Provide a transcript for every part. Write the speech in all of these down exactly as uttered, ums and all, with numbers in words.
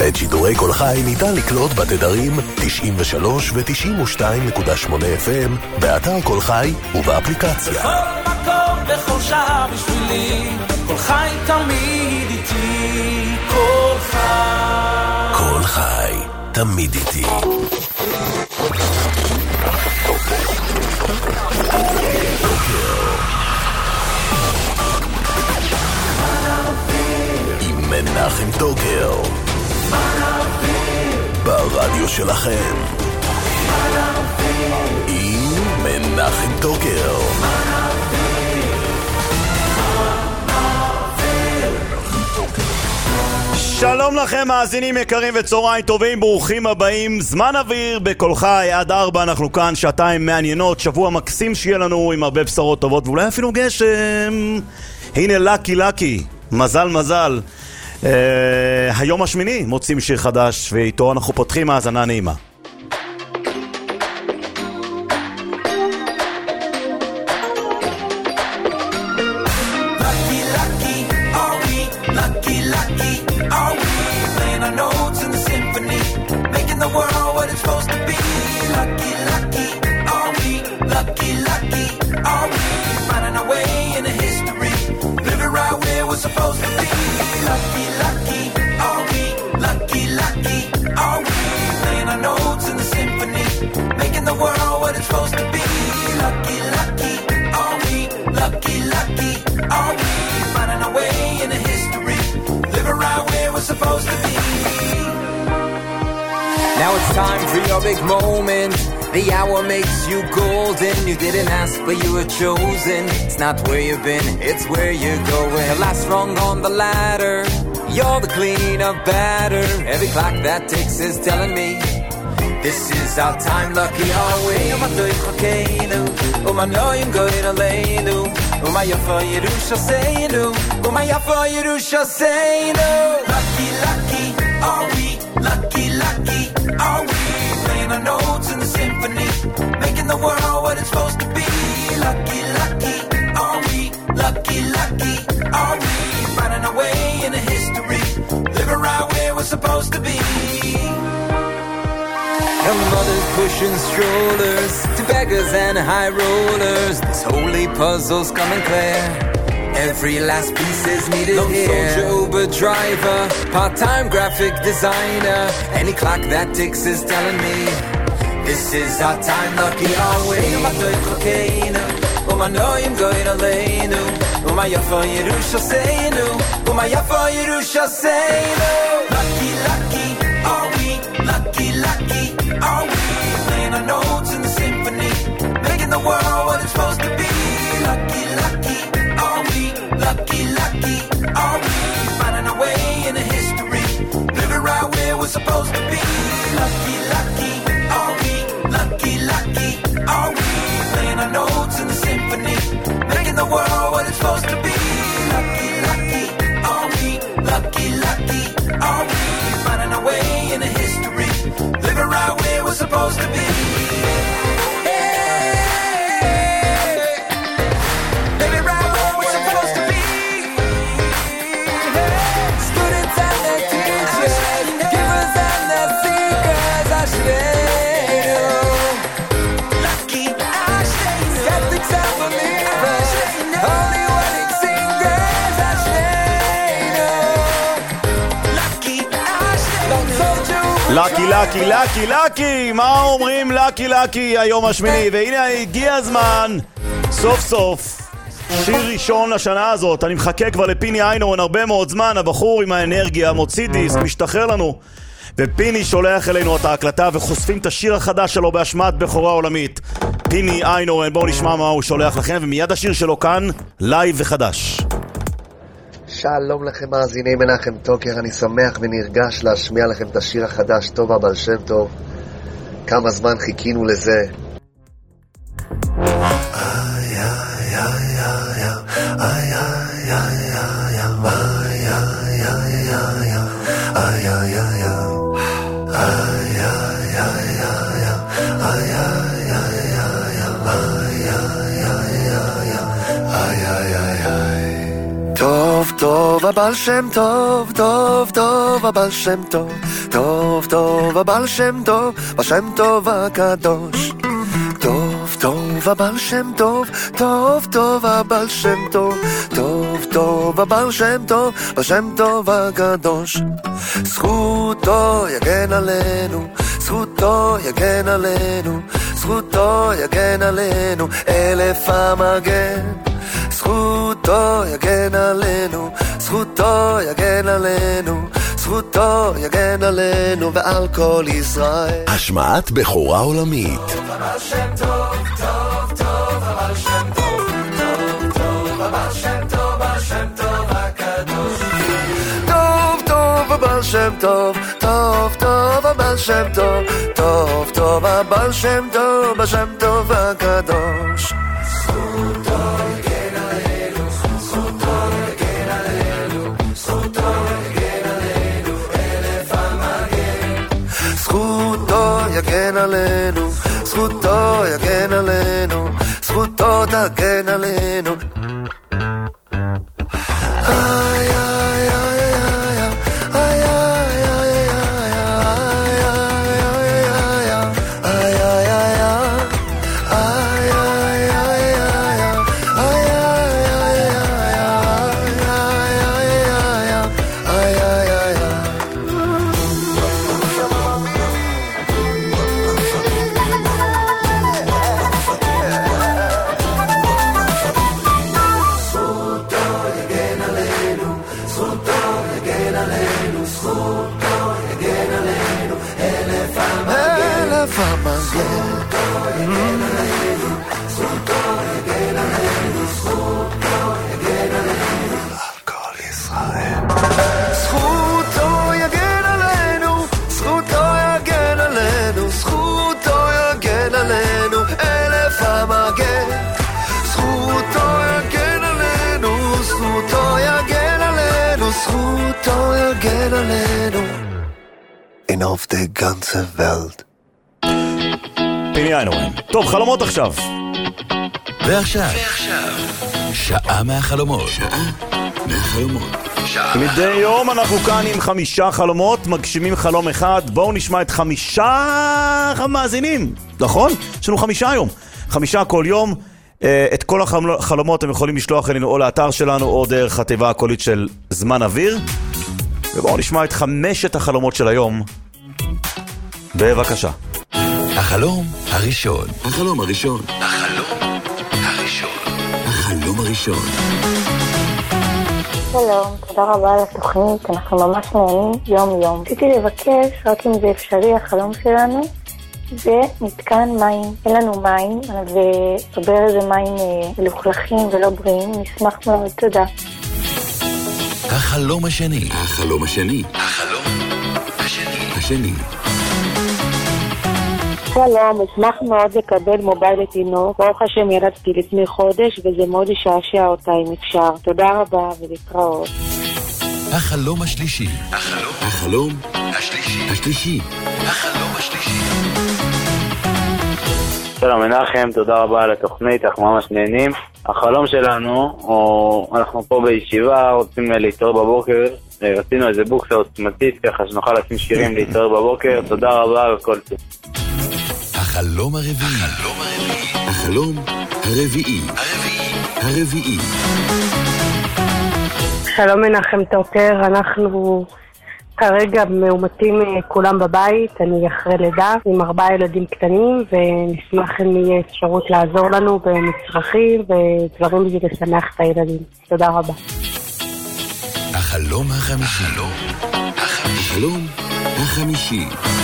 את שידורי כל חי ניתן לקלוט בתדרים תשעים ושלוש ו-תשעים ושתיים נקודה שמונה אף אם, באתר כל חי ובאפליקציה. בכל מקום, בכל שעה בשבילי, כל חי תמיד איתי, כל חי. כל חי, תמיד איתי. עם מנחם טוקר. ברדיו שלכם. עם מנחם טוקר. שלום לכם מאזינים יקרים וצהריים טובים, ברוכים הבאים. זמן אוויר בכל חי עד ארבע, אנחנו כאן שעתיים מעניינות, שבוע מקסים שיהיה לנו עם הרבה בשורות טובות ואולי אפילו גשם. הנה לקי לקי, מזל מזל. uh, היום השמיני מוצאים שיר חדש ואיתו אנחנו פותחים האזנה נעימה. Supposed to be lucky, lucky, are we? Lucky, lucky, are we? Playing our notes in the symphony, making the world what it's supposed to be. Lucky, lucky, are we? Lucky, lucky, are we? Finding our way in the history, living right where we're supposed to be. Now it's time for your big moment. The hour makes you golden. You didn't ask, but you were chosen. It's not where you've been, it's where you're going. The last rung on the ladder, you're the cleanup batter. Every clock that ticks is telling me this is our time, lucky are we? Oh my doichakenu, oh my noyim goyin aleinu, oh my yafa yerusha seinu, oh my yafa yerusha seinu. Lucky, lucky, are we? Lucky, lucky, are we? Playing our notes in the symphony, making the world what it's supposed to be. Lucky, lucky, are we? Lucky, lucky, are we? Finding our way in the history, living right where we're supposed to be. And mothers pushing strollers to beggars and high rollers. This holy puzzle's coming clear. Every last piece is needed Long here. Soldier, Uber driver, part-time graphic designer. Any clock that ticks is telling me this is our time, lucky are we? Oh my doichakenu, oh my noyim goyin aleinu, oh my yafa yerusha seinu, oh my yafa yerusha seinu. Lucky, lucky, are we? Lucky, lucky, are we? Playing our notes in the symphony, making the world what it's supposed to be. Lucky, lucky, are we? Lucky, lucky, are we? Finding our way in the history, living right where we're supposed to be. Lucky, lucky, are we? Lucky, lucky, are we? Playing our notes in the symphony, making the world what it's supposed to be. Lucky, lucky, are we? Lucky, lucky, are we? Finding our way in the history, living right where we're supposed to be. לקי לקי לקי לקי, מה אומרים לקי לקי היום השמיני? והנה הגיע הזמן סוף סוף שיר ראשון לשנה הזאת. אני מחכה כבר לפיני איינורן הרבה מאוד זמן, הבחור עם האנרגיה מוציא דיסק, משתחרר לנו, ופיני שולח אלינו את ההקלטה וחושפים את השיר החדש שלו בהשמעת בכורה עולמית. פיני איינורן, בואו נשמע מה הוא שולח לכם, ומיד השיר שלו כאן לייב וחדש. שלום לכם מאזינים, מנחם טוקר, אני שמח ונרגש להשמיע לכם את השיר החדש, טוב הבעל שם טוב. כמה זמן חיכינו לזה. טוב טוב הבעל שם טוב, טוב טוב הבעל שם טוב, טוב טוב הבעל שם טוב, בשם טוב הקדוש. טוב טוב הבעל שם טוב, טוב טוב הבעל שם טוב, טוב טוב הבעל שם טוב, בשם טוב הקדוש. זכותו יגן עלינו, זכותו יגן עלינו, זכותו יגן עלינו, אלף המגן. זכותו יגן עלינו, זכותו יגן עלינו, זכותו יגן עלינו ועל כל ישראל. השמעת בכורה עולמית. טוב הבעל שם טוב, טוב טוב הבעל שם טוב, טוב טוב הבעל שם טוב, השם טוב הקדוש. טוב טוב הבעל שם טוב, טוב טוב הבעל שם טוב, טוב טוב הבעל שם טוב, בשם טוב הקדוש. זכותו יגן עלינו, זכותו יגן עלינו, זכותו יגן עלינו, אלף המגן. זכותו יגן עלינו, זכותו יגן עלינו, זכותו תגן עלינו. איי איי איי איי In auf der ganze Welt. פיני איינהורן. טוב, חלומות עכשיו. ועכשיו, שעה מהחלומות. שעה מהחלומות. מדי יום אנחנו כאן עם חמישה חלומות, מגשימים חלום אחד. בואו נשמע את חמישה מאזינים, נכון? יש לנו חמישה היום. חמישה כל יום. את כל החלומות הם יכולים לשלוח אלינו או לאתר שלנו או דרך התיבה הקולית של זמן אוויר. ובואו נשמע את חמשת החלומות של היום. בבקשה. החלום הראשון. החלום הראשון. החלום הראשון. החלום הראשון. שלום, תודה רבה על התוכנית, אנחנו ממש נהנים יום יום. רציתי לבקש, רק אם זה אפשרי, החלום שלנו זה מתקן מים. אין לנו מים, וברז זה מים מלוכלכים ולא בריאים, נשמח מאוד, תודה. החלום השני. החלום השני. החלום השני. השני. שלום, אשמח מאוד לקבל מובייל לתינוק. ברוך השם ילדתי לפני חודש וזה מאוד ישעשע אותה אם אפשר. תודה רבה ולהתראות. החלום השלישי. החלום. החלום השלישי. השלישי. החלום השלישי. שלום מנחם, תודה רבה על התוכנית, אנחנו ממש נהנים. החלום שלנו, או אנחנו פה בישיבה, רוצים להתעורר בבוקר, רצינו איזה בוקסה עוצמתית ככה שנוכל לשים שירים להתעורר בבוקר, תודה רבה וכל זה. החלום הרביעי. החלום הרביעי. החלום הרביעי. הרביעי. הרביעי. שלום מנחם טוקר, אנחנו כרגע מאומתים כולם בבית, אני אחרי לידה עם ארבעה ילדים קטנים ונשמח אם יהיה אפשרות לעזור לנו במצרכים ודברים בשביל לשמח את הילדים. תודה רבה. החלום החמישי. החלום החמישי. החלום החמישי.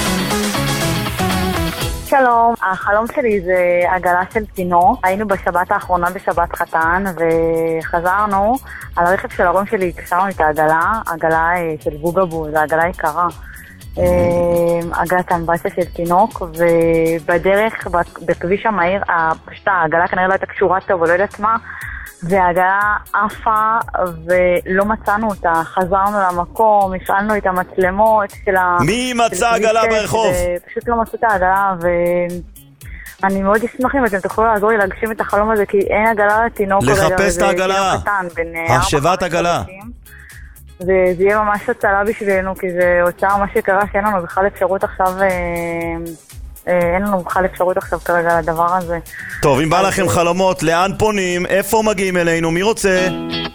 שלום, החלום שלי זה עגלה של תינוק. היינו בשבת האחרונה בשבת חתן וחזרנו על הרכב של ההורים שלי, קשרנו את העגלה, עגלה של בוגבו, זו עגלה יקרה, עגלת אמבטיה של תינוק, ובדרך בכביש המהיר, פשוט העגלה כנראה לא הייתה קשורה טוב ולא יודעת מה, והעגלה עפה ולא מצאנו אותה, חזרנו למקום, השאלנו את המצלמות של ה... מי מצא עגלה ברחוב? פשוט לא מצאו את העגלה, ואני מאוד אשמח אם אתם תוכלו לעזור לי להגשים את החלום הזה, כי אין עגלה לתינוק. לחפש את העגלה, השבת עגלה. זה יהיה ממש הצלה בשבילנו, כי זה הוצאה ממש יקרה שאין לנו בכלל אפשרות עכשיו, אין לנו בכלל אפשרות עכשיו כרגע לדבר הזה. טוב, אם בא לכם חלומות, לאן פונים? איפה מגיעים אלינו? מי רוצה?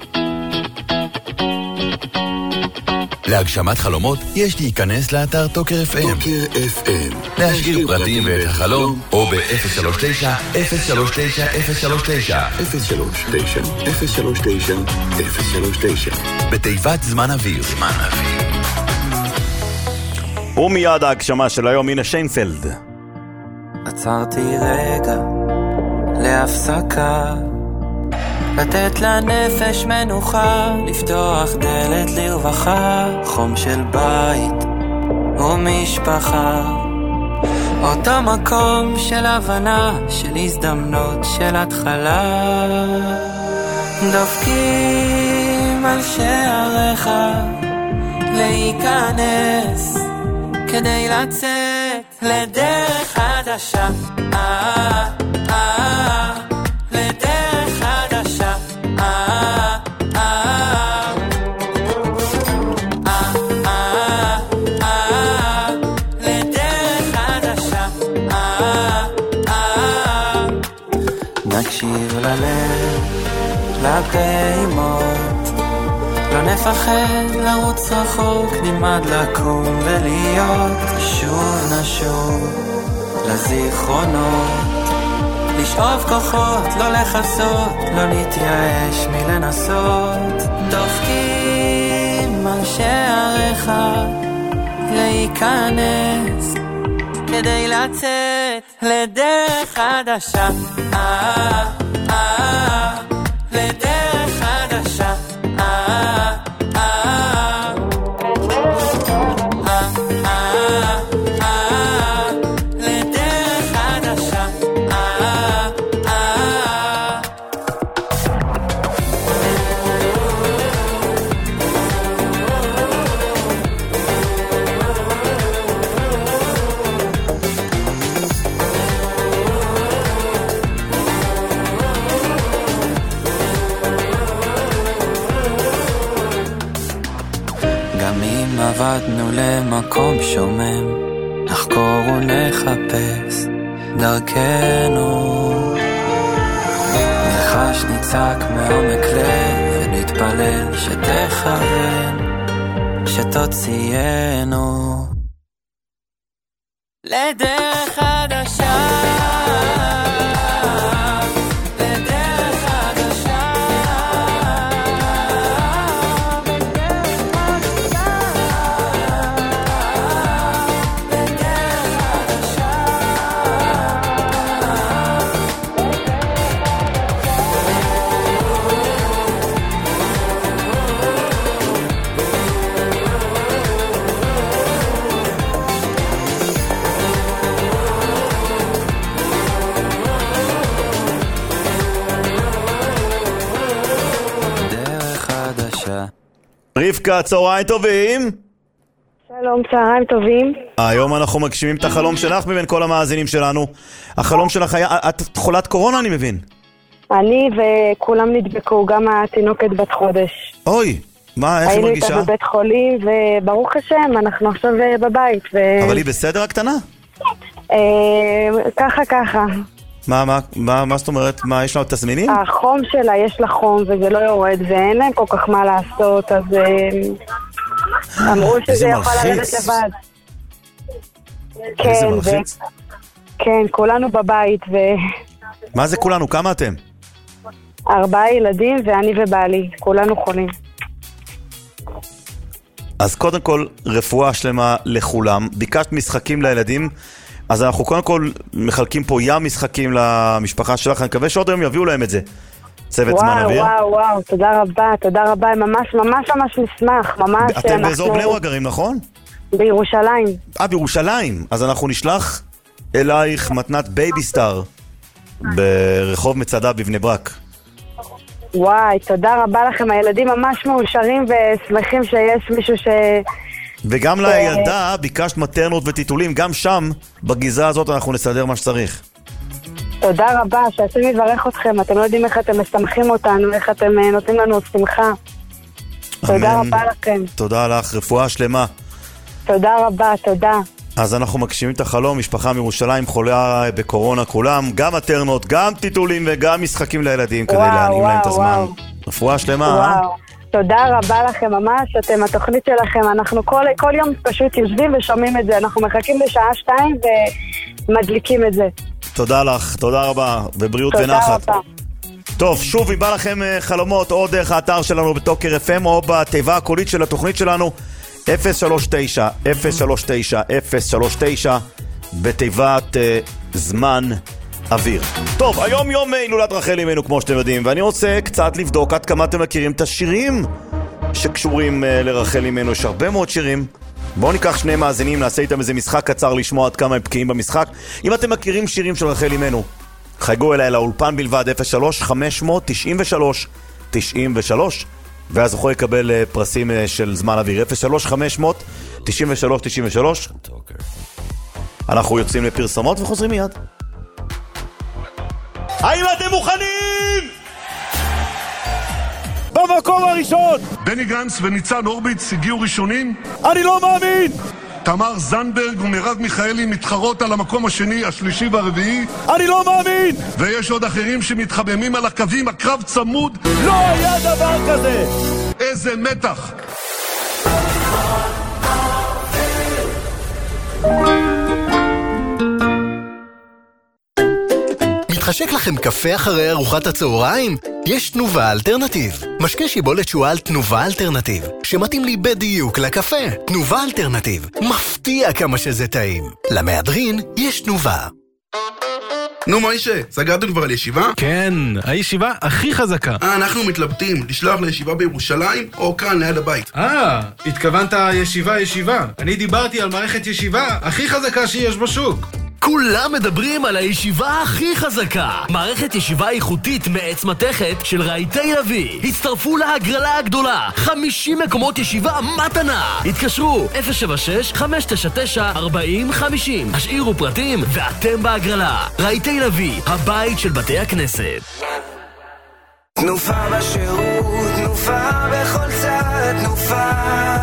להגשמת חלומות יש להיכנס לאתר טוקר אף אם. טוקר אף אם. להשאיר פרטים ואת החלום, או ב-אפס שלוש תשע אפס שלוש תשע אפס שלוש תשע אפס שלוש תשע אפס שלוש תשע אפס שלוש תשע בתיבת זמן אוויר. זמן אוויר. ומיד ההגשמה של היום, הנה שיינפלד. עצרתי רגע להפסקה, לתת לנפש מנוחה, לפתוח דלת לרווחה, חום של בית ומשפחה, אותו מקום של הבנה, של הזדמנות, של התחלה. דופקים על שעריך להיכנס, כדי לצאת לדרך חדשה, אה, אה, לדרך חדשה, אה, אה, אה, אה, אה, לדרך חדשה, אה, אה. נקשיב ללב, לפעימות, לא נפחד לרוץ רחוק, נלמד לקום ולהיות, שוב נשוב לזיכרונות, לשאוב כוחות, לא לחסות, לא נתייאש מלנסות. דופקים על שעריך להיכנס, כדי לצאת לדרך חדשה, אה, אה, לדרך חדשה, אה, אה, אה, אה, אה, לדרך חדשה, אה, אה. גם אם עבדנו למקום שומם, נחקור ונחפש דרכנו, נחש ניצק מעומק לב, ונתפלל שתכוון, שתוציאנו לדרך חדשה, לדרך חדשה, דרך חדשה. רבקה, צהריים טובים. שלום, צהריים טובים. היום אנחנו מגשימים את החלום שלך מבין כל המאזינים שלנו. החלום שלך היה, את חולת קורונה אני מבין. אני וכולם נדבקו, גם התינוקת בת חודש. אוי, מה, איך היא מרגישה? היינו איתה בבית חולים, וברוך השם, אנחנו עכשיו בבית. ו... אבל היא בסדר הקטנה? אה, ככה ככה. מה, מה, מה, מה זאת אומרת? מה, יש לה תסמינים? החום שלה, יש לה חום, וזה לא יורד, ואין להם כל כך מה לעשות, אז אה, אמרו שזה יכול לרדת לבד. איזה כן, מלחיץ. ו... כן, כולנו בבית, ו... מה זה כולנו? כמה אתם? ארבעה ילדים, ואני ובעלי, כולנו חולים. אז קודם כל, רפואה שלמה לכולם. ביקשת משחקים לילדים, אז אנחנו קודם כל מחלקים פה ים משחקים למשפחה שלך. אני מקווה שעוד היום יביאו להם את זה. צוות זמן אוויר. וואו, וואו, וואו, תודה רבה, תודה רבה. ממש, ממש, ממש נשמח. ממש אתם אנחנו... באזור בני ברק גרים, נכון? בירושלים. אה, בירושלים. אז אנחנו נשלח אלייך מתנת בייבי סטאר ברחוב מצדה בבני ברק. וואי, תודה רבה לכם. הילדים ממש מאושרים ושמחים שיש מישהו ש... וגם לילדה ביקשת מטרנות וטיטולים, גם שם, בגזרה הזאת אנחנו נסדר מה שצריך. תודה רבה, שעשוי מברך אתכם. אתם לא יודעים איך אתם משמחים אותנו, איך אתם נותנים לנו שמחה. תודה רבה לכם. תודה לך, רפואה שלמה. תודה רבה, תודה. אז אנחנו מגשימים את החלום, משפחה מירושלים חולה בקורונה כולם, גם מטרנות, גם טיטולים וגם משחקים לילדים כדי להענים להם את הזמן. רפואה שלמה. וואו, תודה רבה לכם ממש, אתם התוכנית שלכם, אנחנו כל, כל יום פשוט יושבים ושומעים את זה, אנחנו מחכים לשעה שתיים ומדליקים את זה. תודה לך, תודה רבה, ובריאות ונחת. תודה רבה. טוב, שוב, אם בא לכם חלומות, או דרך האתר שלנו בטוקר אף אם, או בתיבה הקולית של התוכנית שלנו, אפס שלוש תשע אפס שלוש תשע אפס שלוש תשע, בתיבת uh, זמן אוויר. טוב, היום יום הילולת רחל אמנו, כמו שאתם יודעים, ואני רוצה קצת לבדוק עד כמה אתם מכירים את השירים שקשורים uh, לרחל אמנו. יש הרבה מאוד שירים. בואו ניקח שני מאזינים, נעשה איתם איזה משחק קצר לשמוע עד כמה הם בקיאים במשחק. אם אתם מכירים שירים של רחל אמנו, חייגו אליי לאולפן בלבד, אפס שלוש חמש תשע שלוש תשע שלוש, ואז יכול לקבל פרסים של זמן אוויר. אפס שלוש חמש תשע שלוש תשע שלוש. אנחנו יוצאים לפרסומות וחוזרים מיד. האם אתם מוכנים? במקום הראשון בני גנץ וניצן הורוביץ הגיעו ראשונים. אני לא מאמין. תמר זנדברג ומרב מיכאלי מתחרות על המקום השני, השלישי והרביעי. אני לא מאמין. ויש עוד אחרים שמתחממים על הקווים, הקרב צמוד. לא היה דבר כזה. איזה מתח. מתחשק לכם קפה אחרי ארוחת הצהריים? יש תנובה אלטרנטיב. משקה שיבולת שועל תנובה אלטרנטיב, שמתאים לי בדיוק לקפה. תנובה אלטרנטיב. מפתיע כמה שזה טעים. למהדרין יש תנובה. נו מוישה, סגרתם כבר על ישיבה? כן, הישיבה הכי חזקה. אה, אנחנו מתלבטים, לשלוח לישיבה לירושלים או כאן ליד הבית. אה, התכוונת ישיבה ישיבה. אני דיברתי על מערכת ישיבה הכי חזקה שיש בשוק. כולם מדברים על הישיבה הכי חזקה. מערכת ישיבה איכותית מעץ מתכת של רהיטי לוי. הצטרפו להגרלה הגדולה. חמישים מקומות ישיבה מתנה. התקשרו אפס שבע שש חמש תשע תשע ארבע אפס חמש אפס. השאירו פרטים ואתם בהגרלה. רהיטי לוי, הבית של בתי הכנסת. תנופה בשירות, תנופה בכל צד, תנופה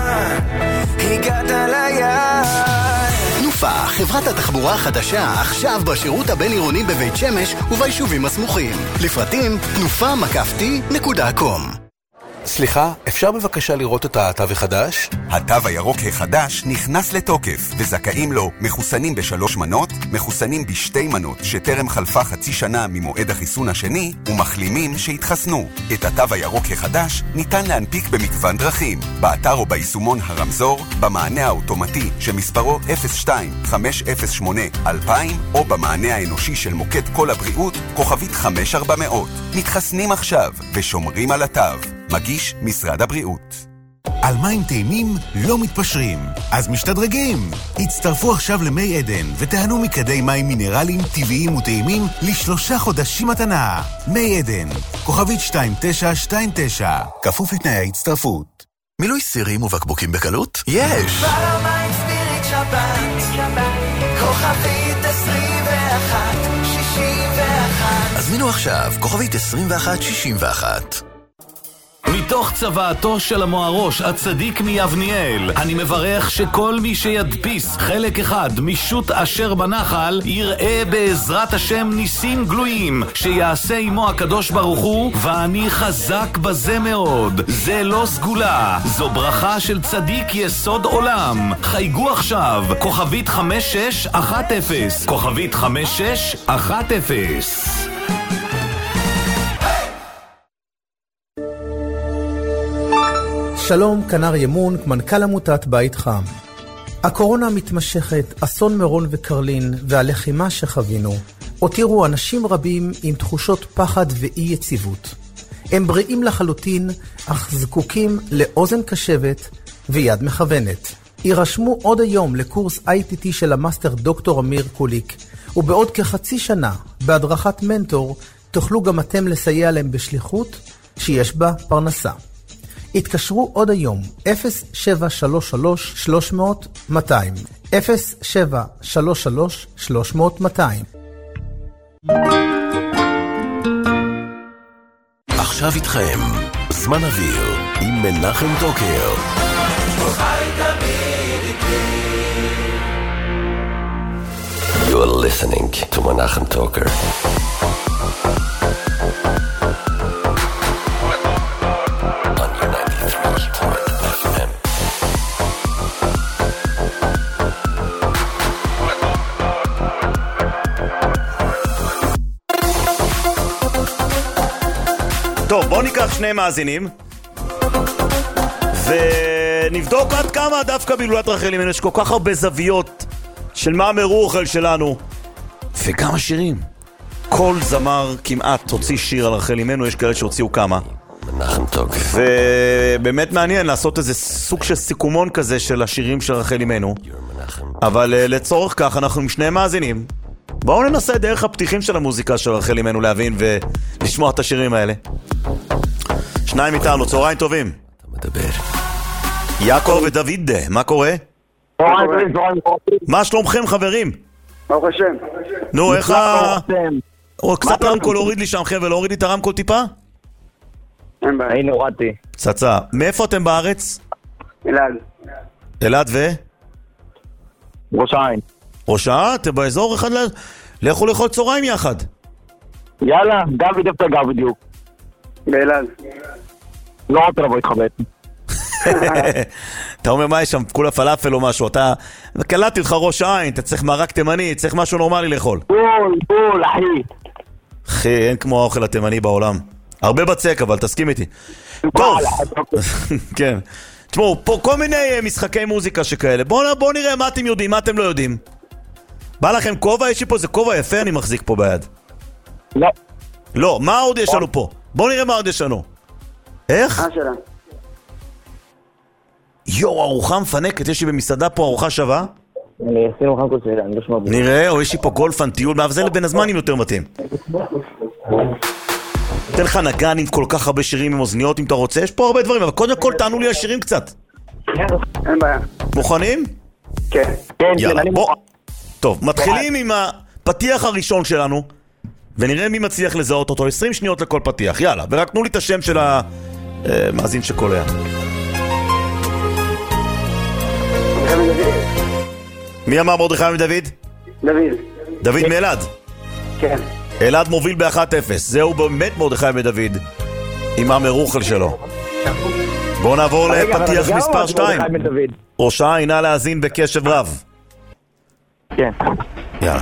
הגעת ליד. תנופה, חברת התחבורה החדשה, עכשיו בשירות הבין-עירוני בבית שמש וביישובים הסמוכים. לפרטים, תנופה מקפתי נקודה קום. סליחה, אפשר בבקשה לראות את התו החדש? התו הירוק החדש נכנס לתוקף, וזכאים לו מחוסנים בשלוש מנות, מחוסנים בשתי מנות שטרם חלפה חצי שנה ממועד החיסון השני, ומחלימים שהתחסנו. את התו הירוק החדש ניתן להנפיק במגוון דרכים, באתר או ביישומון הרמזור, במענה האוטומטי שמספרו אפס שתיים חמש אפס שמונה אלפיים, או במענה האנושי של מוקד כל הבריאות, כוכבית חמש ארבע מאות. מתחסנים עכשיו ושומרים על התו. מגיש משרד הבריאות. על מים טעימים לא מתפשרים, אז משתדרגים. הצטרפו עכשיו למי עדן ותהנו מכדי מים מינרליים טבעיים וטעימים לשלושה חודשים מתנה. מי עדן, כוכבית שתיים תשע שתיים תשע, כפוף לתנאי ההצטרפות. מילוי סירים ובקבוקים בקלות? יש! פעמיים ספיריט שבת, כוכבית עשרים ואחת שישים ואחת. הזמינו עכשיו, כוכבית עשרים ואחת שישים ואחת. מתוך צוואתו של המוארוש הצדיק מיבניאל, אני מברך שכל מי שידפיס חלק אחד משוט אשר בנחל יראה בעזרת השם ניסים גלויים שיעשה עמו הקדוש ברוך הוא, ואני חזק בזה מאוד. זה לא סגולה, זו ברכה של צדיק יסוד עולם. חייגו עכשיו, כוכבית חמש שש אחת אפס, כוכבית חמש שש אחת אפס. שלום, כנר ימון, מנכ"ל עמותת בית חם. הקורונה מתמשכת, אסון מירון וקרלין והלחימה שחווינו הותירו אנשים רבים עם תחושות פחד ואי יציבות. הם בריאים לחלוטין, אך זקוקים לאוזן קשבת ויד מכוונת. יירשמו עוד היום לקורס איי טי טי של המאסטר דוקטור אמיר קוליק, ובעוד כחצי שנה בהדרכת מנטור תוכלו גם אתם לסייע להם בשליחות שיש בה פרנסה. התקשרו עוד היום, אפס שבע שלוש שלוש שלוש מאות מאתיים, אפס שבע שלוש שלוש שלוש מאות מאתיים. עכשיו איתכם זמן אוויר עם מנחם טוקר. You are listening to Menachem Toker. On your ninety-three point F M. טוב, בואו ניקח שני מאזינים ונבדוק עד כמה דווקא בהילולת רחל אמנו יש כל כך הרבה זוויות של מה מרוחל שלנו וכמה שירים. כל זמר כמעט הוציא שיר על רחל אמנו, יש כאלה שהוציאו כמה. ובאמת מעניין לעשות איזה סוג של סיכומון כזה של השירים של רחל אמנו. אבל לצורך כך אנחנו עם שני מאזינים. בואו ננסה דרך הפתיחים של המוזיקה של רחל אמנו להבין ולשמוע את השירים האלה. שניים איתנו, צהריים טובים. יעקב ודוד, מה קורה? מה שלומכם חברים? ברוך השם. נו, איך ה... קצת רמקול הוריד לי שם חבל, הוריד לי את הרמקול טיפה? אין בעיה. הנה הורדתי. צצה. מאיפה אתם בארץ? אלעד. אלעד ו? ראש העין. ראש העין? אתם באזור אחד ל... לכו לאכול צהריים יחד. יאללה, דוד איפה גר בדיוק. באלעד. לא רוצה לבוא איתך בעצם. אתה אומר מה יש שם, כולה פלאפל או משהו, אתה קלטתי לך ראש העין, אתה צריך מרק תימני, צריך משהו נורמלי לאכול. בול, בול, אחי. אחי, אין כמו האוכל התימני בעולם. הרבה בצק, אבל תסכים איתי. טוב. כן. תשמעו, פה כל מיני משחקי מוזיקה שכאלה. בואו נראה מה אתם יודעים, מה אתם לא יודעים. בא לכם כובע? יש לי פה איזה כובע יפה אני מחזיק פה ביד. לא. לא, מה עוד יש לנו פה? בואו נראה מה עוד יש לנו. איך? מה שלה? יו, ארוחה מפנקת, יש לי במסעדה פה ארוחה שווה. אני אשים לך כל סבידה, אני לא שמע בו. נראה, או יש לי פה גולפן, טיול, אבל זה לבין הזמנים יותר מתאים. תן לך נגן עם כל כך הרבה שירים עם אוזניות אם אתה רוצה, יש פה הרבה דברים, אבל קודם כל תענו לי השירים קצת. אין בעיה. מוכנים? כן. יאללה, בוא. טוב, מתחילים עם הפתיח הראשון שלנו, ונראה מי מצליח לזהות אותו. עשרים שניות לכל פתיח, יאללה, ורק תנו לי את השם של המאזין שקולע. מי אמר מרדכי מדוד? דוד. דוד מאלעד? כן. אלעד מוביל ב-אחת אפס, זהו באמת מרדכי מדוד עם המרוחל שלו. בואו נעבור לפתיח מספר שתיים. ראש העין, נא להאזין בקשב רב. כן. יאללה.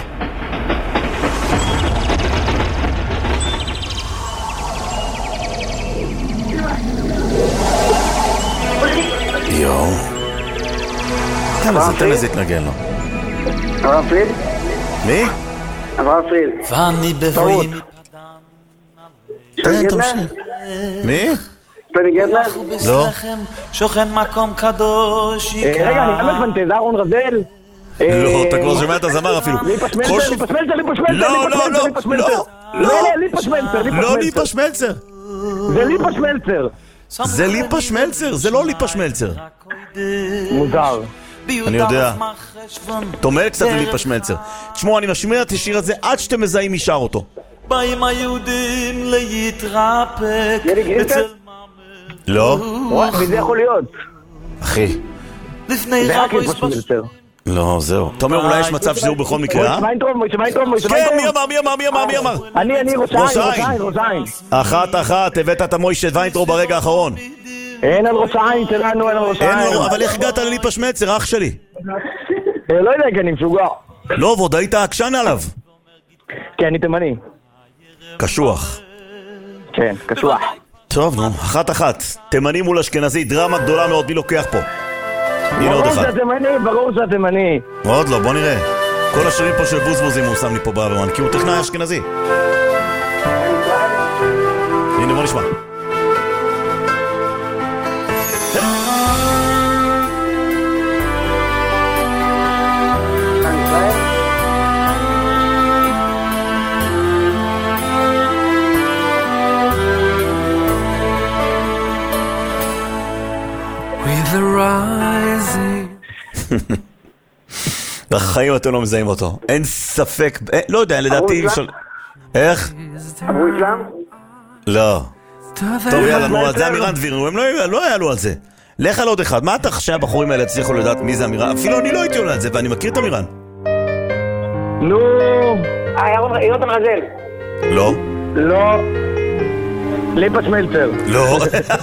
יואו. תן לזה, תן לזה התנגן לו. אברהם פריד? מי? אברהם פריד. ואני בבואים תן, תמשיך. מי? פני גדלר? לא. שוכן מקום קדוש יקרא. רגע, אני גם מפנטז, אהרון רזל. לא, אתה כבר שומע את הזמר אפילו. ליפה שמלצר, ליפה שמלצר, ליפה שמלצר. לא, לא, לא, לא. לא, ליפה שמלצר, ליפה לא ליפה שמלצר. זה ליפה שמלצר. זה ליפה שמלצר, זה לא ליפה שמלצר. מוזר. אני יודע. תומר קצת לליפה שמלצר. תשמעו, אני משמיע את השיר הזה עד שאתם מזהים מי שר אותו. באים היהודים להתרפק אצל לא. וואי, וזה יכול להיות. אחי. לפני רבוי שמלצר. לא, זהו. אתה אומר, אולי יש מצב שזהו בכל מקרה, אה? כן, מי אמר, מי אמר, מי אמר, מי אמר? אני, אני, ראש העין, ראש העין. אחת, אחת, הבאת את המוישה ויינטרוב ברגע האחרון. אין על ראש העין שלנו, אין על ראש העין. אבל איך הגעת לליפה שמלצר, אח שלי? לא יודע, כי אני משוגע. לא, ועוד היית עקשן עליו. כן, אני תימני. קשוח. כן, קשוח. טוב, נו, אחת אחת. תימני מול אשכנזי, דרמה גדולה מאוד, מי לוקח פה? הנה עוד אחד. ברור שהתימני, ברור שהתימני. עוד לא, בוא נראה. כל השירים פה של בוזבוזים הוא שם לי פה ברמן, כי הוא טכנאי אשכנזי. הנה, בוא נשמע. בחיים אתם לא מזהים אותו, אין ספק, לא יודע, לדעתי... איך? אבו איסלאם? לא. טוב, יאללה, נו, זה אמירן דביר, הם לא יעלו על זה. לך על עוד אחד, מה אתה חושב הבחורים האלה הצליחו לדעת מי זה אמירן? אפילו אני לא הייתי עולה על זה, ואני מכיר את אמירן. נו... יונתן רזל. לא. לא. ליפה שמלצר. לא.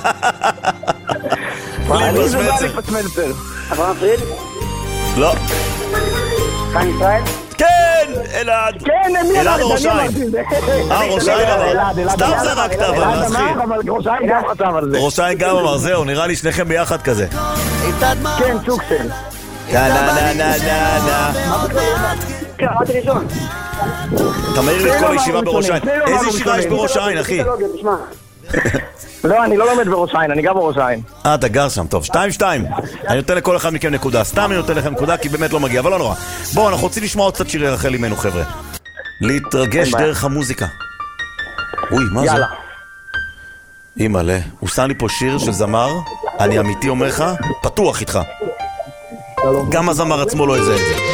ליפה שמלצר. ליפה שמלצר. אברהם פריד? לא. חיים ישראל? כן, אלעד. כן, מי אלעד ראש העין. אה, ראש העין אמר. סתם זרקת, אבל להזכיר. ראש העין גם חתם על זה. ראש העין גם אמר, זהו, נראה לי שניכם ביחד כזה. כן, צוקסל. נה נה נה נה נה נה. כן, אמרתי ראשון. אתה מעיר לי את כל הישיבה בראש העין. איזה ישיבה יש בראש העין, אחי? לא, אני לא לומד בראש העין, אני גר בראש העין. אה, אתה גר שם, טוב. שתיים, שתיים. אני נותן לכל אחד מכם נקודה. סתם אני נותן לכם נקודה, כי באמת לא מגיע, אבל לא נורא. בואו, אנחנו רוצים לשמוע עוד קצת שירי רחל אימנו, חבר'ה. להתרגש דרך המוזיקה. אוי, מה זה? יאללה. אימא'לה, הוא שם לי פה שיר של זמר, אני אמיתי אומר לך, פתוח איתך. גם הזמר עצמו לא יזהה את זה.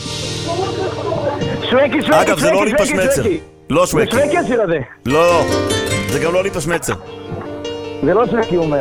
שווקי, שווקי, אגב, זה לא ליפה שמלצר. לא שווקי. זה שווקי השיר הזה. לא, זה גם לא ליפה שמלצר. זה לא שווקי, הוא אומר.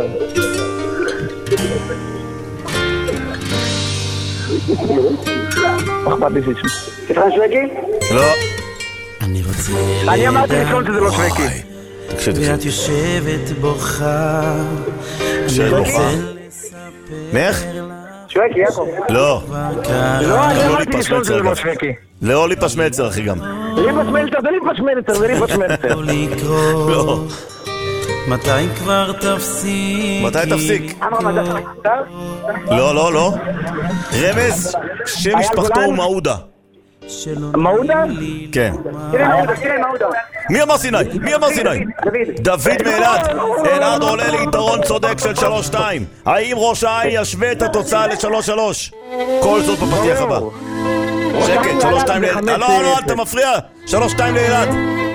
אכפת לי שישמע. ספרן שווקי? לא. אני אמרתי ראשון שזה לא שווקי. תקשיב, תקשיב. ואת יושבת בוכה. יושבת בוכה. מאיך? שווקי, יעקב. לא. לא, אני אמרתי ראשון שזה לא שווקי. לא ליפה שמלצר, אחי, גם. ליפה שמלצר, זה ליפה שמלצר, זה ליפה שמלצר. לא. מתי כבר תפסיק? מתי תפסיק? אמרה מתי תפסיק? לא, לא, לא. רמז, שם משפחתו הוא מעודה. מעודה? כן. סיני מעודה. מי אמר סיני? מי אמר סיני? דוד מאלעד. אלעד עולה ליתרון צודק של שלוש שתיים. האם ראש העין ישווה את התוצאה ל-שלוש שלוש? כל זאת בפתיח הבא. שקט, שלוש שתיים לאלעד. לא, לא, אתה מפריע. שלוש שתיים לאלעד.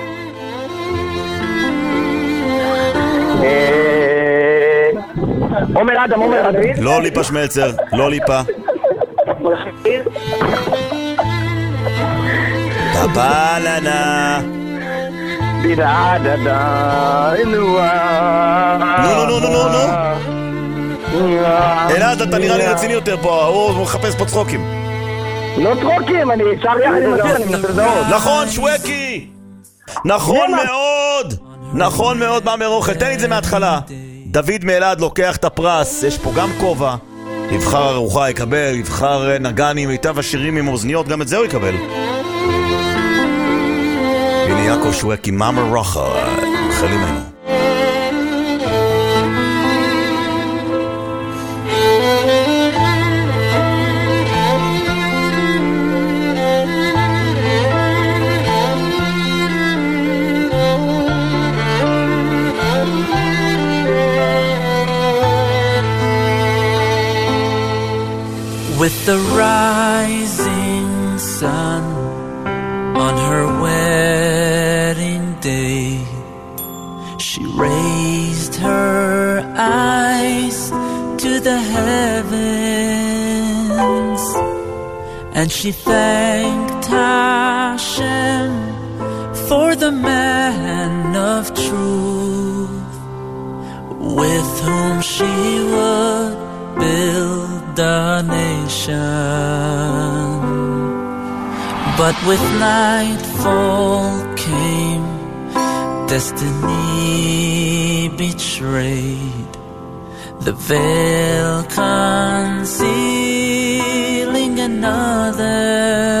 עומר אדם, עומר אדם. לא ליפה שמלצר, לא ליפה. טבלנה. בידה דדה אלוהה. נו, נו, נו, נו, נו. אלעד, אתה נראה לי רציני יותר פה, הוא מחפש פה צחוקים. לא צחוקים, אני שר יחד עם השיר, אני מנסה לדעות. נכון, שווקי! נכון מאוד! נכון מאוד, מה מרוכל, תן לי את זה מההתחלה. דוד מאלעד לוקח את הפרס, יש פה גם כובע. יבחר ארוחה יקבל, יבחר נגן עם מיטב השירים עם אוזניות, גם את זה הוא יקבל. הנה יעקב שווקי, מה מרוכל, חלים ממנו. With the rising sun on her wedding day, she raised her eyes to the heavens, and she thanked Hashem for the man of truth, with whom she would build the nation. But with nightfall came destiny betrayed, the veil concealing another.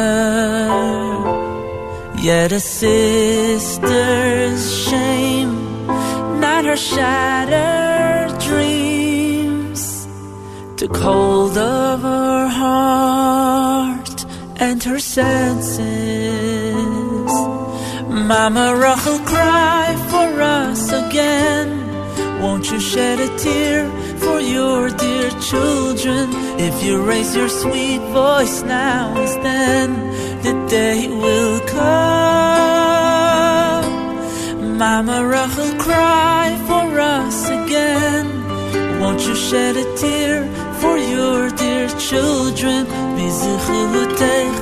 Yet a sister's shame, not her shattered dreams, took hold of her heart and her senses. Mama Rachel, cry for us again. Won't you shed a tear for your dear children? If you raise your sweet voice now, as then the day will come. Mama Rachel, cry for us again. Won't you shed a tear for your dear children? Bizichutech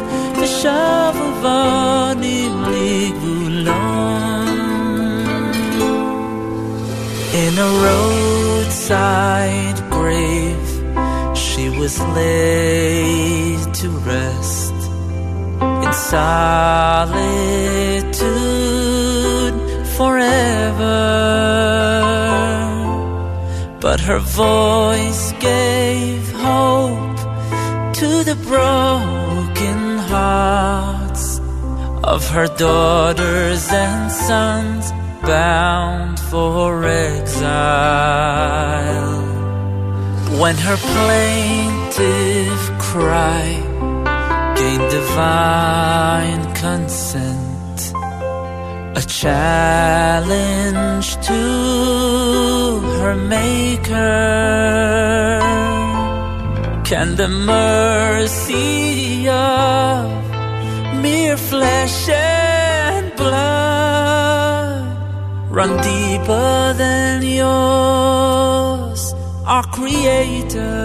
v'shavavanim ligvulam a roadside grave she was laid to rest in solitude forever. But her voice gave hope to the broken hearts of her daughters and sons bound for exile. When her plaintive cry gained divine consent, a challenge to her maker, can the mercy of mere flesh and blood run deeper than yours, our Creator?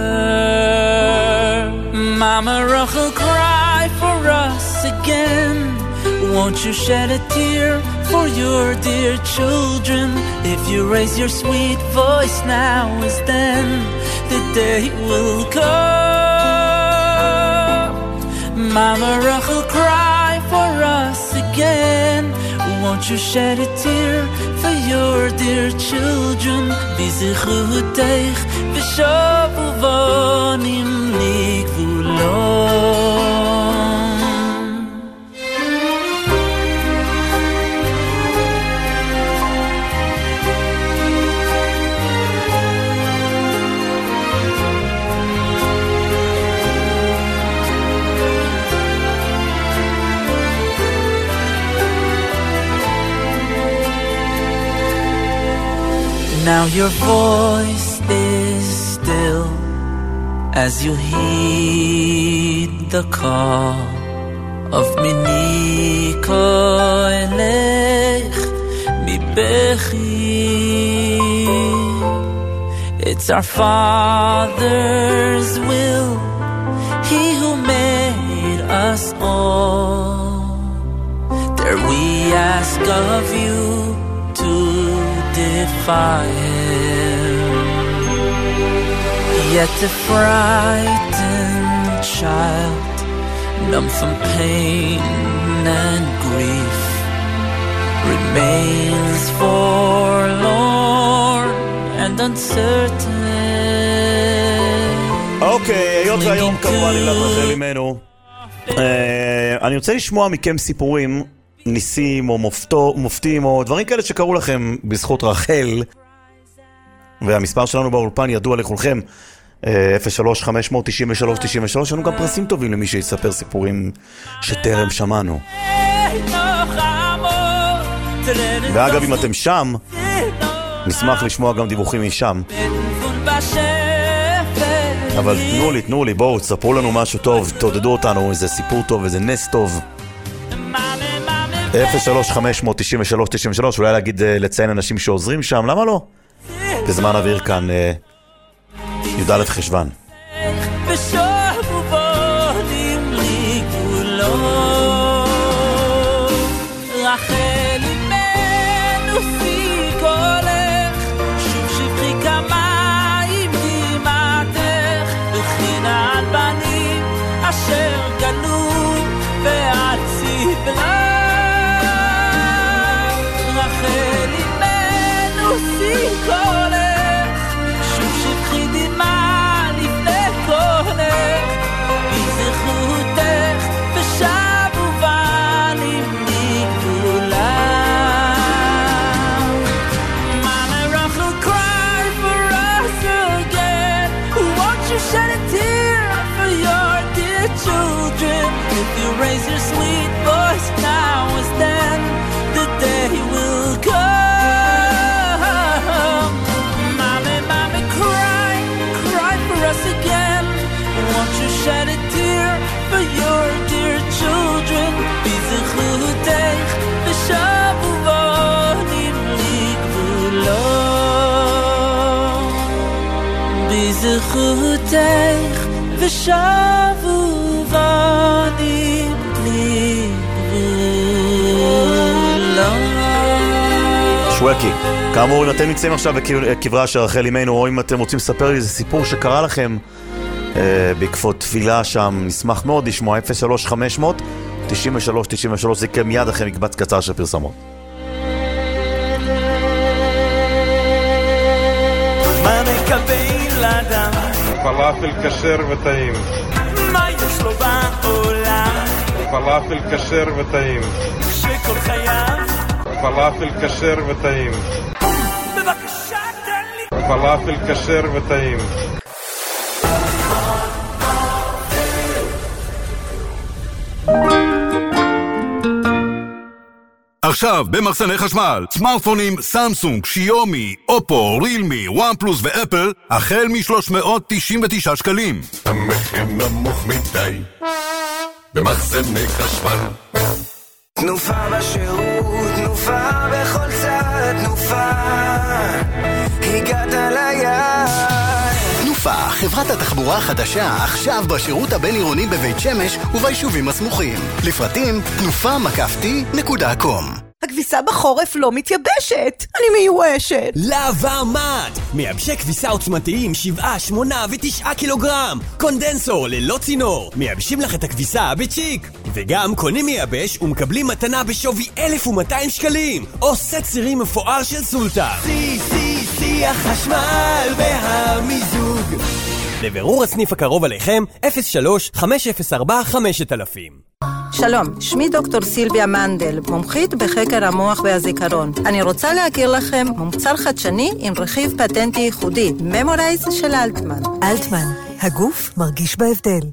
Mama Rachel, cry for us again. Won't you shed a tear for your dear children? If you raise your sweet voice, now is then the day will come. Mama Rachel, cry for us again. Won't you shed a tear for your dear children? Bizichutech v'shovu vonim ligvulon. Now your voice is still as you heed the call of Mini koelech mi bechi. It's our Father's will, He who made us all. Dare we ask of you to defy Him? Yet the frightened child, numb from pain and grief, remains forlorn and uncertain. אוקיי, היות והיום כמובן אילת רחל אימנו, אני רוצה לשמוע מכם סיפורים, ניסים או מופתים או דברים כאלה שקרו לכם בזכות רחל, והמספר שלנו באולפן ידוע לכולכם, אפס שלוש חמש תשע שלוש תשע שלוש. יש לנו גם פרסים טובים למי שיספר סיפורים שטרם שמענו. ואגב, אם אתם שם, נשמח לשמוע גם דיווחים משם. אבל תנו לי, תנו לי, בואו, תספרו לנו משהו טוב, תעודדו אותנו, איזה סיפור טוב, איזה נס טוב. אפס שלוש חמש תשע שלוש תשע שלוש, אולי להגיד, לציין אנשים שעוזרים שם, למה לא? בזמן אוויר כאן, י"א חשוון. רחל אימנו שיא קולך, שוב שפכי כמים דמעתך, וכינה על בנים אשר גלו ועל סבלם. רחל אימנו שיא קולך, שוב שפכי דמעה לפני קולך, בזכותך ושבו בנים shed a tear for your dear children. If you raise your sweet voice, now is then the day will come. Mommy, mommy, cry, cry for us again. Won't you shed a tear for your dear children? Bizichutech v'shavu vonim ligvulon. Bizichutech v'shavu vonim ligvulon. שווקי כאמור, אם אתם נמצאים עכשיו בקברה של רחל אמנו, או אם אתם רוצים לספר לי איזה סיפור שקרה לכם אה, בעקבות תפילה שם, נשמח מאוד לשמוע. אפס שלוש חמש אפס אפס תשעים ושלוש תשעים ושלוש, זה מיד אחרי מקבץ קצר של פרסמות. מה מקבל אדם? פלאפל כשר וטעים. מה יש לו בעולם? פלאפל כשר וטעים. שכל חייו פלאפל כשר וטעים. בבקשה תן לי פלאפל כשר וטעים. עכשיו במחסני חשמל, סמארטפונים סמסונג, שיומי, אופו, רילמי, וואן פלוס ואפל, החל מ-שלוש מאות תשעים ותשעה שקלים. המחיר נמוך מדי במחסני חשמל. תנופה בשירות, תנופה בכל צד, תנופה הגעת ליד. תנופה, חברת התחבורה החדשה, עכשיו בשירות הבין-עירוני בבית שמש וביישובים הסמוכים. לפרטים, תנופה מקפתי נקודה קום. הכביסה בחורף לא מתייבשת, אני מיואשת. להבה מט, מייבשי כביסה עוצמתיים שבעה, שמונה ותשעה קילוגרם, קונדנסור ללא צינור, מייבשים לך את הכביסה בצ'יק. וגם קונים מייבש ומקבלים מתנה בשווי אלף ומאתיים שקלים, או סט סירים מפואר של סולטה. סי סי סי החשמל והמיזוג. לבירור הסניף הקרוב עליכם, אפס שלוש חמש אפס ארבע חמש אלף. שלום, שמי דוקטור סילביה מנדל, מומחית בחקר המוח והזיכרון. אני רוצה להכיר לכם מוצר חדשני עם רכיב פטנטי ייחודי, ממורייז של אלטמן. אלטמן, הגוף מרגיש בהבדל.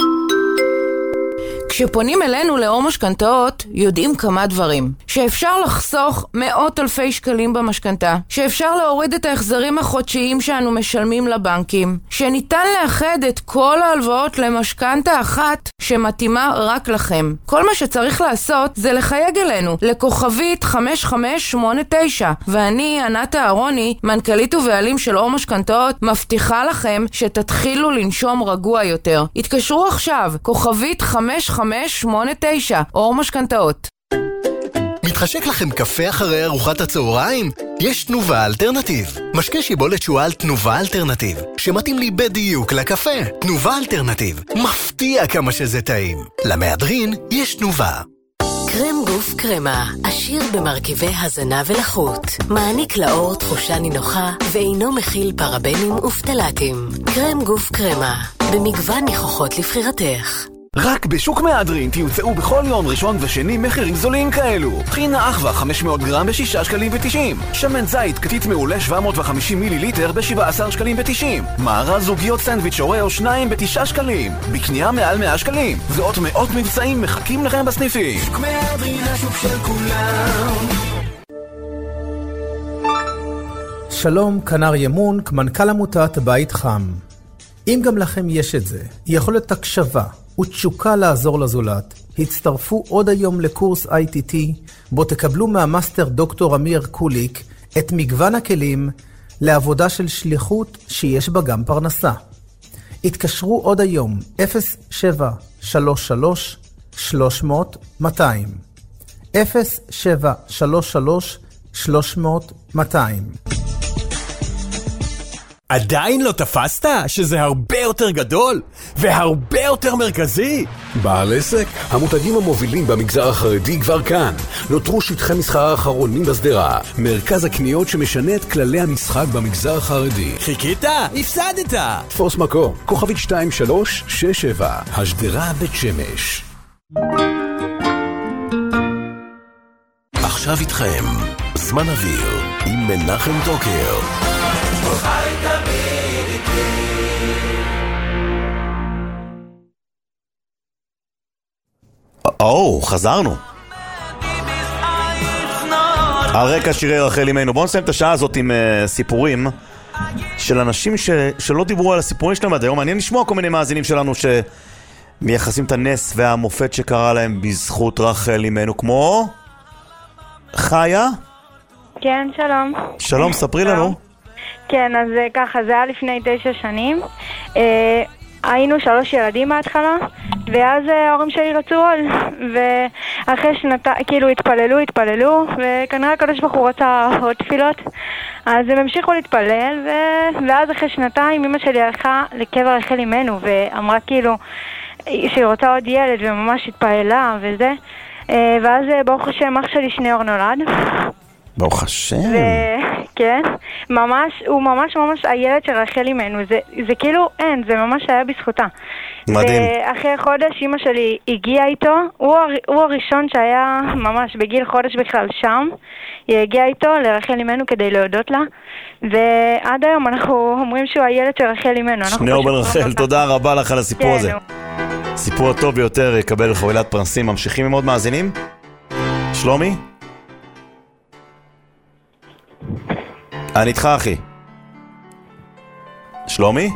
כשפונים אלינו לאור משכנתאות, יודעים כמה דברים. שאפשר לחסוך מאות אלפי שקלים במשכנתה, שאפשר להוריד את ההחזרים החודשיים שאנו משלמים לבנקים, שניתן לאחד את כל ההלוואות למשכנתה אחת שמתאימה רק לכם. כל מה שצריך לעשות זה לחייג אלינו, לכוכבית חמש חמש שמונה תשע, ואני, ענת אהרוני, מנכ"לית ובעלים של אור משכנתאות, מבטיחה לכם שתתחילו לנשום רגוע יותר. התקשרו עכשיו, כוכבית חמש חמש שמונה תשע, אור משכנתאות. מתחשק לכם קפה אחרי ארוחת הצהריים? יש תנובה אלטרנטיב. משקה שיבולת שועל תנובה אלטרנטיב, שמתאים לי בדיוק לקפה. תנובה אלטרנטיב, מפתיע כמה שזה טעים. למהדרין יש תנובה. קרם גוף קרמה, עשיר במרכיבי הזנה ולחות, מעניק לאור תחושה נינוחה ואינו מכיל פרבנים ופטלטים. קרם גוף קרמה, במגוון ניחוחות לבחירתך. רק בשוק מהדרין תמצאו בכל יום ראשון ושני מחירים זולים כאלו. טחינה אחווה חמש מאות גרם בשישה שקלים ותשעים. שמן זית כתית מעולה שבע מאות וחמישים מיליליטר בשבעה עשר שקלים ותשעים. מערה זוגיות סנדוויץ' אוריו שניים בתשעה שקלים. בקנייה מעל מאה שקלים. ועוד מאות מבצעים מחכים לכם בסניפים. שוק מהדרין, השוק של כולם. שלום, כנר ימונק, מנכ"ל עמותת בית חם. אם גם לכם יש את זה, יכולת הקשבה ותשוקה לעזור לזולת, הצטרפו עוד היום לקורס איי טי טי, בו תקבלו מהמאסטר דוקטור אמיר קוליק את מגוון הכלים לעבודה של שליחות שיש בה גם פרנסה. התקשרו עוד היום, אפס שבע שלוש שלוש שלוש מאות מאתיים. אפס שבע שלוש שלוש שלוש מאות מאתיים. עדיין לא תפסת שזה הרבה יותר גדול והרבה יותר מרכזי? בעל עסק, המותגים המובילים במגזר החרדי כבר כאן. נותרו שטחי מסחר האחרונים בסדרה, מרכז הקניות שמשנה את כללי המשחק במגזר החרדי. חיכית? הפסדת. תפוס מקום, כוכבית שתיים שלוש שש שבע, השדרה בית שמש. עכשיו איתכם, זמן אוויר עם מנחם טוקר. או, חזרנו. הרקע שירי רחל אמנו. בואו נסיים את השעה הזאת עם uh, סיפורים של אנשים ש... שלא דיברו על הסיפורים שלהם עד היום. מעניין לשמוע כל מיני מאזינים שלנו שמייחסים את הנס והמופת שקרה להם בזכות רחל אמנו, כמו חיה. כן, שלום. שלום, ספרי לנו. כן, אז ככה, זה היה לפני תשע שנים. היינו שלוש ילדים מההתחלה, ואז ההורים שלי רצו עוד, אחרי שנתה, כאילו התפללו, התפללו, וכנראה הקדוש ברוך הוא רצה עוד תפילות, אז הם המשיכו להתפלל, ו... ואז אחרי שנתיים אמא שלי הלכה לקבר רחל אמנו, ואמרה כאילו שהיא רוצה עוד ילד, וממש התפללה וזה, ואז ברוך השם אח שלי שניאור נולד. ברוך השם. כן, ממש, הוא ממש ממש הילד של רחל אמנו, זה, זה כאילו אין, זה ממש היה בזכותה. מדהים. ואחרי חודש אמא שלי הגיעה איתו, הוא, הוא הראשון שהיה ממש בגיל חודש בכלל שם, היא הגיעה איתו לרחל אמנו כדי להודות לה, ועד היום אנחנו אומרים שהוא הילד של רחל אמנו. שניאור בן רחל, תודה רבה לך על הסיפור הזה. סיפור הטוב ביותר יקבל חבילת פרסים. ממשיכים עם עוד מאזינים? שלומי? אני איתך אחי. שלומי?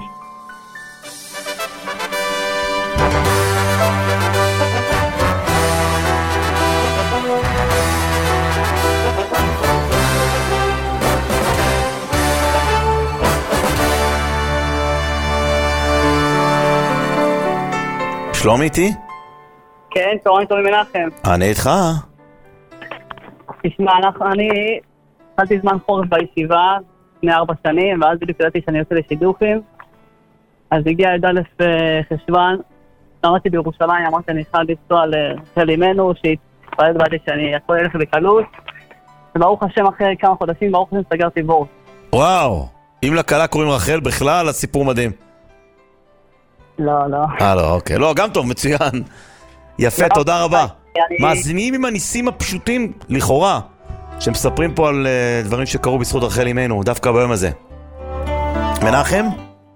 שלומי איתי? כן, צהריים טובים מנחם. אני איתך. תשמע, אני התחלתי זמן חורף בישיבה לפני ארבע שנים, ואז בדיוק ידעתי שאני יוצא לשידוכים. אז הגיע עד א' חשוון, למדתי בירושלים, אמרתי אני חייב לנסוע לרחל אמנו, שהתפעלת בעדי שאני יכול ללכת בקלות. וברוך השם אחרי כמה חודשים, ברוך השם סגרתי בור. וואו, אם לקלה קוראים רחל בכלל, הסיפור מדהים. לא, לא. אה, לא, אוקיי. לא, גם טוב, מצוין. יפה, תודה רבה. מאזינים עם הניסים הפשוטים, לכאורה, שמספרים פה על uh, דברים שקרו בזכות רחל אמנו, דווקא ביום הזה. מנחם?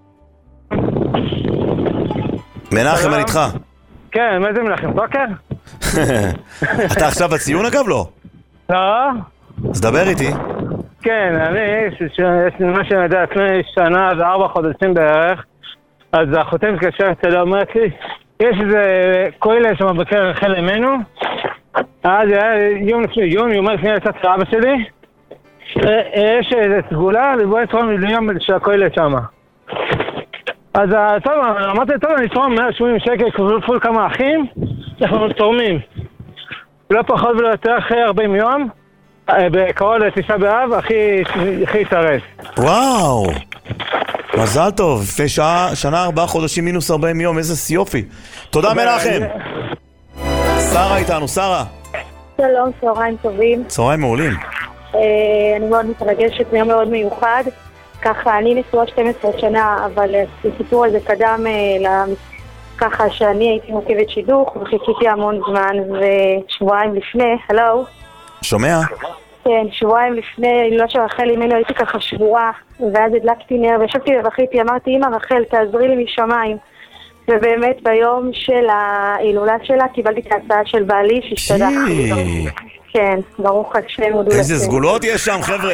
מנחם, אני איתך. כן, מה זה מנחם? בוקר? אתה עכשיו בציון אגב, לא? לא. אז דבר איתי. כן, אני, יש לי מה שאני יודע, לפני שנה וארבע חודשים בערך, אז החותם מתקשרת אליי, אומרת לי, יש איזה כולל שם בקר רחל אמנו, אז היה יום לפני יום, יום לפני יצאת לאבא שלי, יש איזה סגולה לבוא לתרום ליום של הכולל שם. אז טוב, אמרתי, טוב, אני תרום מאה ושמונים שקל, כפול כמה אחים, אנחנו תורמים. לא פחות ולא יותר אחרי ארבעים יום, בקרוב לתשעה באב, אחי התארס. וואו! מזל טוב, לפני שעה, שנה ארבעה חודשים מינוס ארבעים יום, איזה סיופי. תודה מנחם. שרה איתנו, שרה. שלום, צהריים טובים. צהריים מעולים. אני מאוד מתרגשת, זה יום מאוד מיוחד. ככה, אני נשואה שתים עשרה שנה, אבל הסיפור הזה קדם ככה שאני הייתי מוקבת שידוך, וחיכיתי המון זמן, ושבועיים לפני, הלו? שומע? כן, שבועיים לפני, לא שרחל אמנו הייתי ככה שבועה, ואז הדלקתי נר, וישבתי ובכיתי, אמרתי, אמא רחל, תעזרי לי משמיים. ובאמת ביום של ההילולה שלה קיבלתי את ההצעה של בעלי שהשתדחתי. כן, ברוך השם. איזה סגולות יש שם, חבר'ה.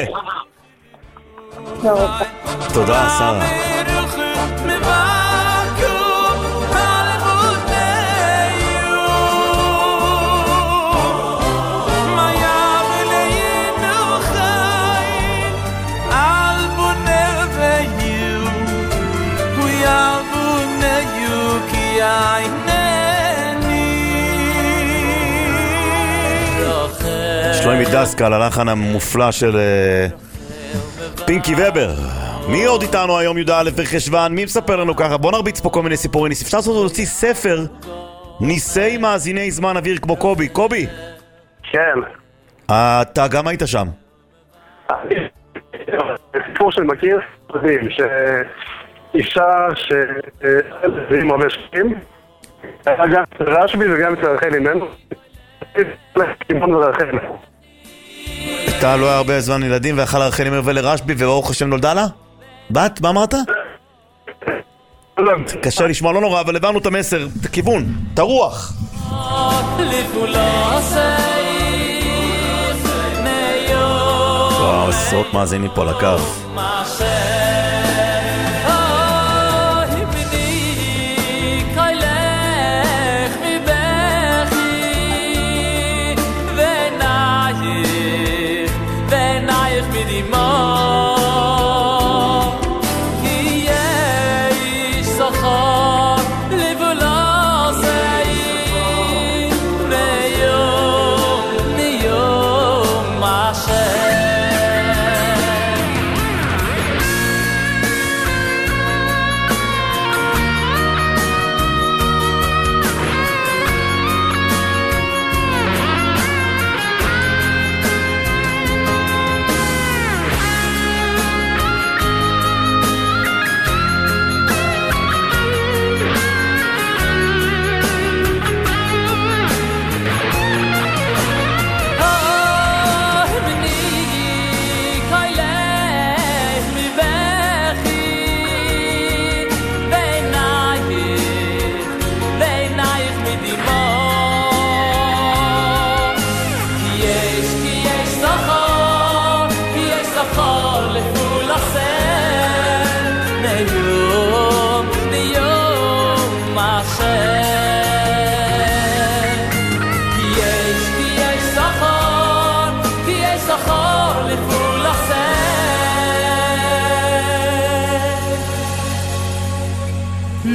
ברוך. תודה, שרה. שלומי דסקל, הלחן המופלא של פינקי ובר. מי עוד איתנו היום י"א בחשוון? מי מספר לנו ככה? בוא נרביץ פה כל מיני סיפורי ניס. אפשר לעשות להוציא ספר ניסי מאזיני זמן אוויר כמו קובי. קובי? כן. אתה גם היית שם? סיפור של מכיר, יודעים שאישה שעזרים הרבה שנים, היה גם רשבי וגם את רחל אמנו. אתה לא היה הרבה זמן ילדים ואכל רחל אמנו ולרשבי וברוך השם נולדה לה? בת, מה אמרת? קשה לשמוע, לא נורא, אבל הבנו את המסר, את הכיוון, את הרוח. וואו, עשרות מאזינים פה לקו. Live a loss,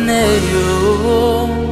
נאום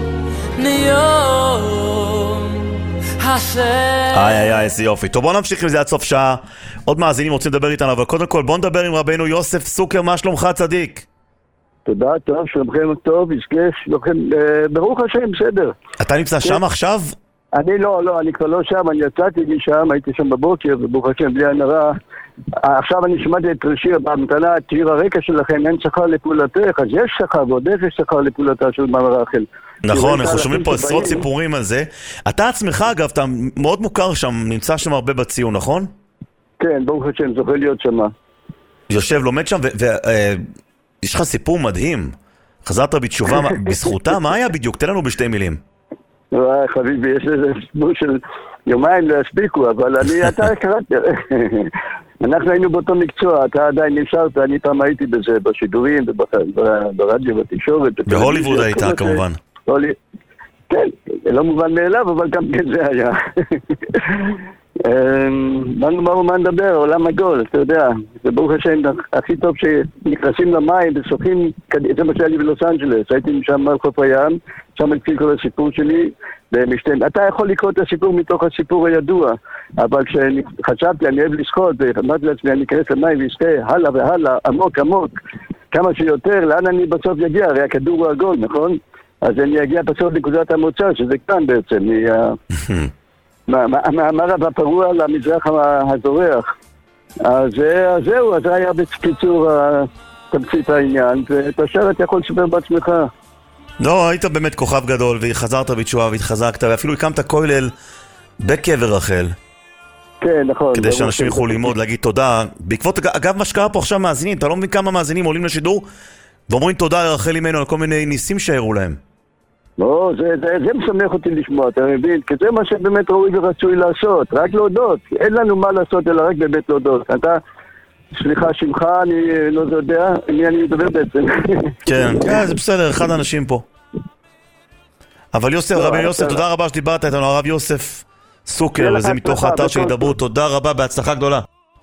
נאום השם. איי איי איי, איזה יופי. טוב, בוא נמשיך עם זה עד סוף שעה. עוד מאזינים רוצים לדבר איתנו, אבל קודם כל בוא נדבר עם רבנו יוסף סוקר. מה שלומך צדיק? תודה, טוב, שלומכם טוב, ישגש, שלומכם, ברוך השם, בסדר. אתה נמצא שם עכשיו? אני לא, לא, אני כבר לא שם, אני יצאתי משם, הייתי שם בבוקר, וברוך השם, בלי הנרה. עכשיו אני שמעתי את שיר בהמתנה, את שיר הרקע שלכם, אין שכר לפעולתך, אז יש שכר, ועוד איך יש שכר לפעולתה של מאמר רחל. נכון, אנחנו שומעים פה עשרות סיפורים על זה. אתה עצמך, אגב, אתה מאוד מוכר שם, נמצא שם הרבה בציון, נכון? כן, ברוך השם, זוכה להיות שם. יושב, לומד שם, ויש לך סיפור מדהים. חזרת בתשובה, בזכותה, מה היה בדיוק? תן לנו בשתי מילים. וואי, חביבי, יש איזה סיפור של יומיים לא הספיקו, אבל אני, אתה קראתי, אנחנו היינו באותו מקצוע, אתה עדיין נשארת, אני פעם הייתי בזה, בשידורים, ברדיו, בתקשורת. בהוליווד הייתה, כמובן. כן, לא מובן מאליו, אבל גם כן זה היה. מה נדבר, עולם עגול, אתה יודע, זה ברוך השם הכי טוב שנכנסים למים ושוחים, זה מה שהיה לי בלוס אנג'לס, הייתי שם על חוף הים, שם התחיל כל הסיפור שלי, אתה יכול לקרוא את הסיפור מתוך הסיפור הידוע, אבל כשחשבתי, אני אוהב לשחות, ואמרתי לעצמי, אני אכנס למים ואשתה הלאה והלאה, עמוק עמוק, כמה שיותר, לאן אני בסוף יגיע, הרי הכדור הוא עגול, נכון? אז אני אגיע בסוף נקודת המוצא, שזה כאן בעצם, מהמערב הפרוע למזרח הזורח. אז זהו, אז זה היה בקיצור תמצית העניין, ואת השאר אתה יכול לספר בעצמך. לא, היית באמת כוכב גדול, וחזרת בתשובה והתחזקת, ואפילו הקמת כולל בקבר רחל. כן, נכון. כדי שאנשים יוכלו ללמוד, להגיד תודה. בעקבות, אגב, מה שקרה פה עכשיו מאזינים, אתה לא מבין כמה מאזינים עולים לשידור, ואומרים תודה לרחל אימנו על כל מיני ניסים שהראו להם. לא, זה, זה, זה משמח אותי לשמוע, אתה מבין? כי זה מה שבאמת ראוי ורצוי לעשות, רק להודות. אין לנו מה לעשות, אלא רק באמת להודות. אתה, סליחה, שמך, אני לא יודע, מי אני מדבר בעצם. כן, זה בסדר, אחד האנשים פה. אבל יוסף, רבי יוסף, תודה רבה שדיברת איתנו, הרב יוסף סוקר, וזה מתוך האתר שידברו. תודה רבה, בהצלחה גדולה.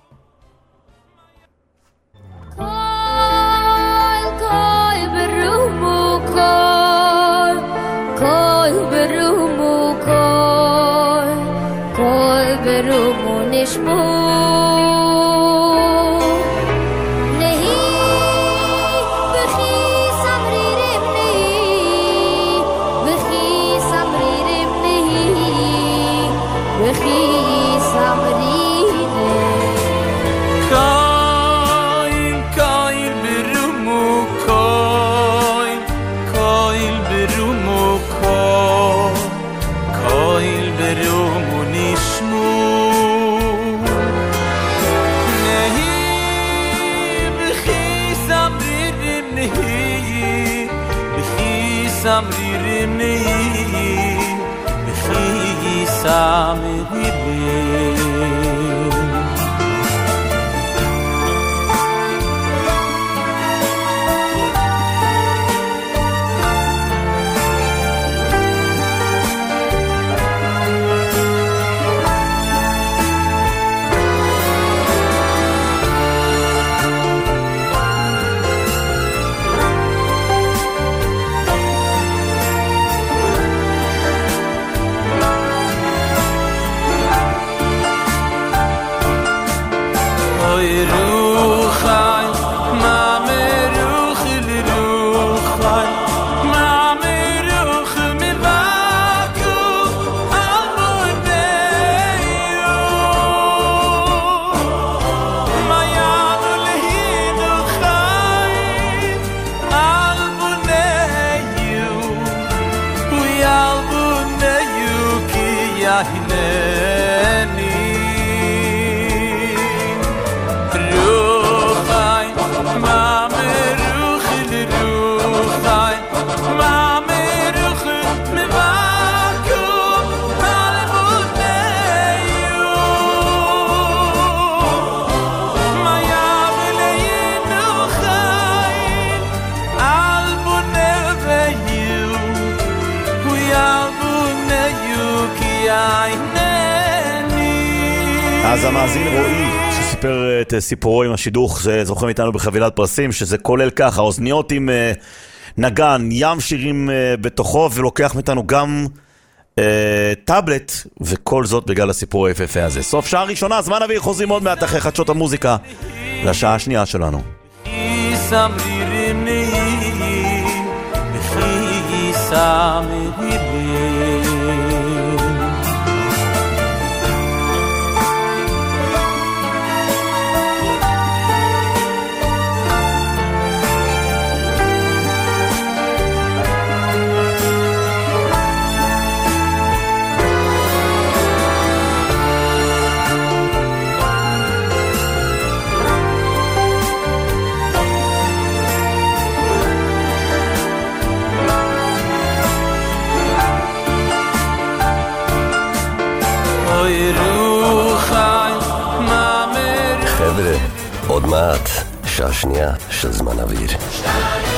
נשמו נהי בכי סמרירים נהי בכי סמרירים נהי בכי סמרירים קוין קוין ברומו קוין קוין ברומו קוין קוין ברומו נשמו Samririm nei, b'chi samririm. אז המאזין רועי שסיפר את סיפורו עם השידוך, זוכרים איתנו בחבילת פרסים, שזה כולל ככה, אוזניות עם נגן, ים שירים uh, בתוכו, ולוקח מאיתנו גם uh, טאבלט, וכל זאת בגלל הסיפור היפהפה הזה. סוף שעה ראשונה, זמן אוויר, חוזרים עוד מעט אחרי חדשות המוזיקה לשעה השנייה שלנו. חבר'ה, עוד מעט, שעה שנייה של זמן אוויר.